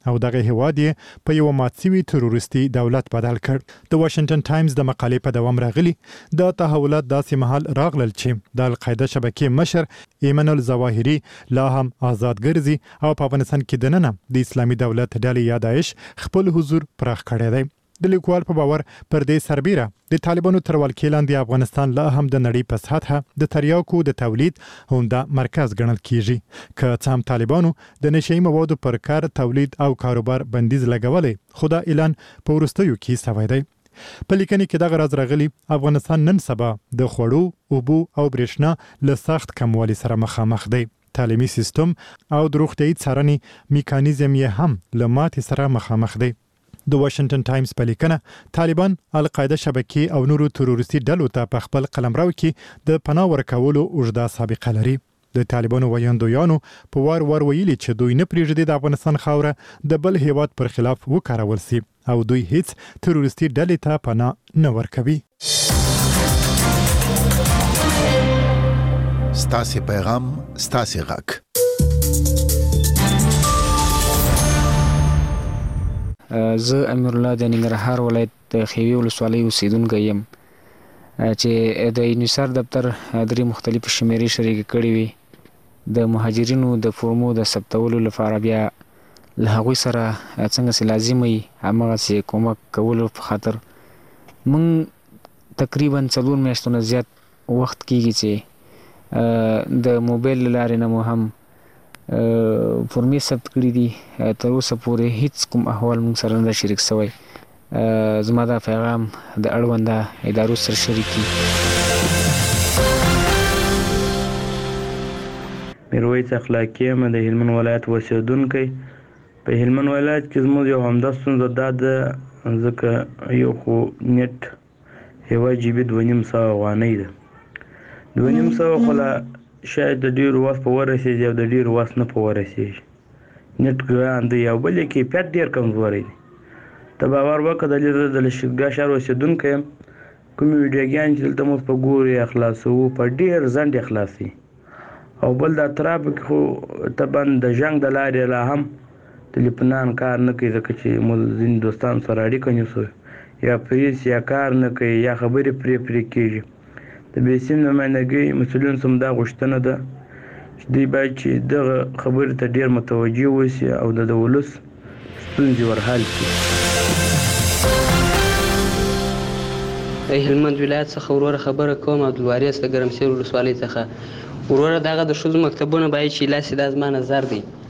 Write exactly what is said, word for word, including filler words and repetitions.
او دغه هیواد یې په یو ماتسوي تروریستي دولت بدل کړ. د واشنگټن ټایمز د مقالې په دوام راغلي د تحولات داسې مهال راغلل چې د القاعده شبکې مشر ایمن الظواهري لا هم آزاد ګرځي او په افغانستان کې دننه د اسلامي دولت ډلې یا داعش خپل حضور پراخ کړی دی. د لیکوال په باور پر دې سربیره د طالبانو تر ولکې لاندې افغانستان لا هم د نړۍ په سطحه د تریاکو د تولید همدا مرکز ګڼل کیږي. که څه هم طالبانو د نشئی موادو پر کار تولید او کاروبار بندیز لګولې، خو دا اعلان په وروستیو کې سوی دی. په لیکنې کې دغه راز راغلی افغانستان نن سبا د خوړو، اوبو او برېښنا له سخت کموالي سره مخامخ دی. تعلیمي سیستم او د روغتیايي څارنې میکانیزم یې هم له ماتې سره مخامخ دی. د واشنگټن ټایمز په لیکنه طالبان القاعده شبکې او نورو تروریستي ډلو ته په خپل قلمرو کې د پناه ورکولو اوږده سابقه لري. د طالبانو ویاندویانو په وار وار ویلي چې دوی نه پرېږدي د افغانستان خاوره د بل هیواد پر خلاف وکارول سي او دوی هیڅ تروریستي ډلې ته پناه نه ورکوي. ستاسو پیغام ستاسو غږ. زه امیر الله د ننګرهار ولایت د خیوي ولسوالۍ اوسیدونکی یم چې د یونیسار دفتر درې مختلفې شمیرې شریکې کړې وي د مهاجرینو د فورمو د ثبتولو لپاره. بیا له هغوی سره څنګه چې لازم وي هماغسې کومک کولو په خاطر موږ تقریبا څلور میاشتو نه زیات وخت کېږي چې د موبایل له لارې نه مو هم فورمې ثبت کړي دي. تر اوسه پورې هیڅ کوم احوال موږ سره نه شریک شوی. زما دا پیغام د اړونده ادارو سره شریک کړي. میرویس اخلاقی یم د هلمند ولایت اوسیدونکی. په هلمند ولایت کې زموږ یو همدا ستونزه دا ده ځکه یو خو نیټ یوه جی بي دوه نیم سوه افغانۍ ده. دوه نیم سوه خو لا شاید د ډېرو وخت په ورسېږي او د ډېرو وخت نه په ورسېږي. نیټ ګران دی او بل یې کیفیت ډېر کمزوری دی. ته باور وکړه دلته د لښکرګاه ښار اوسېدونکی یم. کومې ویډیوګانې چې دلته موږ په ګورو خلاصوو په ډېر ځنډ یې خلاصوي. او بل د اطرافو کې خو طبعا د جنګ د لارې لا هم ټلیفونان کار نه کوي ځکه چې موږ ځینې دوستانو سره اړیکه نیسو یا پریس یا کار نه کوي یا خبرې پرې پرې کېږي. د بیسیم نمایندګۍ مسؤلین څخه دا غوښتنه ده چې دوی باید چې دغه خبرې ته ډېر متوجه اوسي او د ولس ستونزې ورحل کړي. د هلمند ولایت څخه وروره خبره کوم. عبدالوارث د ګرمسیر ولسوالۍ څخه. وروره دغه د ښځو مکتبونه باید چې لاس دا زما نظر دی